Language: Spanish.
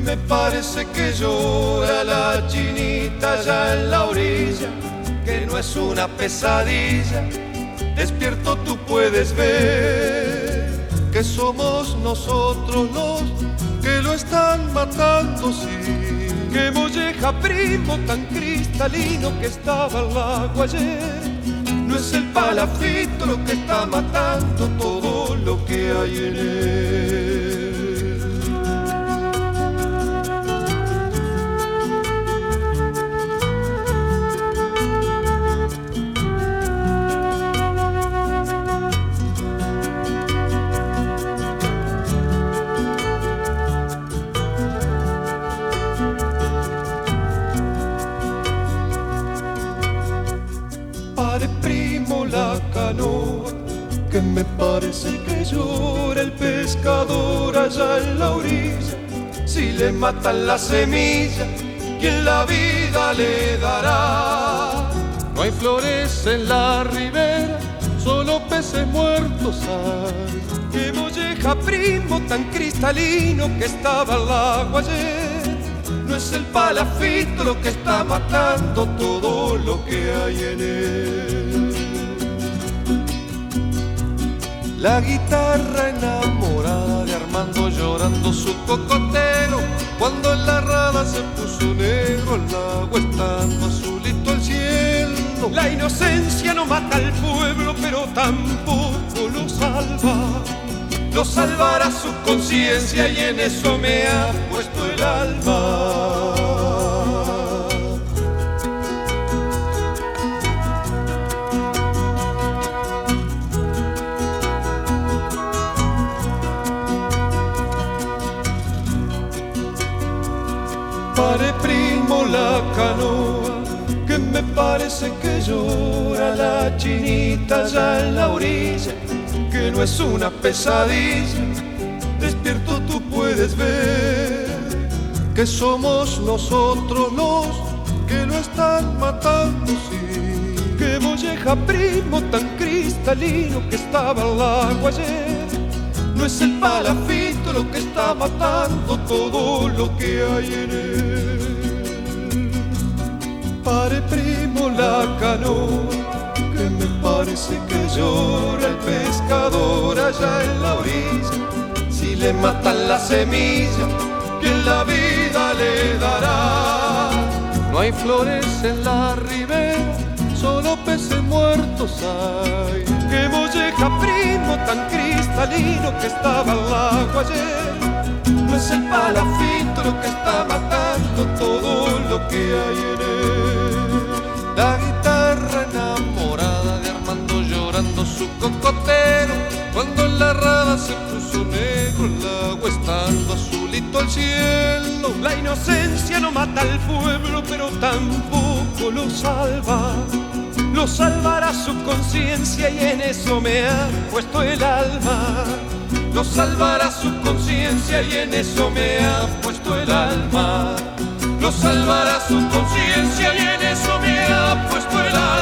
me parece que llora la chinita allá en la orilla, que no es una pesadilla. Despierto tú puedes ver que somos nosotros los que lo están matando, sí. Qué molleja, primo, tan cristalino que estaba al agua ayer. No es el palafito lo que está matando todo lo que hay en él. Pare, primo, la canoa, que me parece que llora el pescador allá en la orilla. Si le matan la semilla, ¿quién la vida le dará? No hay flores en la ribera, solo peces muertos hay. Qué molleja, primo, tan cristalino que estaba al agua ayer. No es el palafito lo que está matando todo lo que hay en él. La guitarra enamorada de Armando llorando su cocotero, cuando en la rada se puso negro el agua estando azulito el cielo. La inocencia no mata al pueblo, pero tampoco lo salva. Lo salvará su conciencia y en eso me ha puesto el alma. Pare, primo, la canoa, que me parece que llora la chinita allá en la orilla, que no es una pesadilla. Despierto tú puedes ver que somos nosotros los que lo están matando, sí. Qué molleja, primo, tan cristalino que estaba al agua ayer. No es el palafito lo que está matando todo lo que hay en él. Pare, primo, la canoa, que me parece que llora el pescador allá en la orilla. Si le matan la semilla, ¿quién la vida le dará? No hay flores en la ribera, solo peces muertos hay. Qué molleja, primo, tan cristalino que estaba al agua ayer. No es el palafito lo que está matando todo lo que hay en él. La guitarra enamorada de Armando llorando su cocotero, cuando en la rada se puso negro el agua estando azulito el cielo. La inocencia no mata al pueblo, pero tampoco lo salva. Lo salvará su conciencia y en eso me ha puesto el alma. Lo salvará su conciencia y en eso me ha puesto el alma. Lo salvará su conciencia y en eso me ha puesto el alma.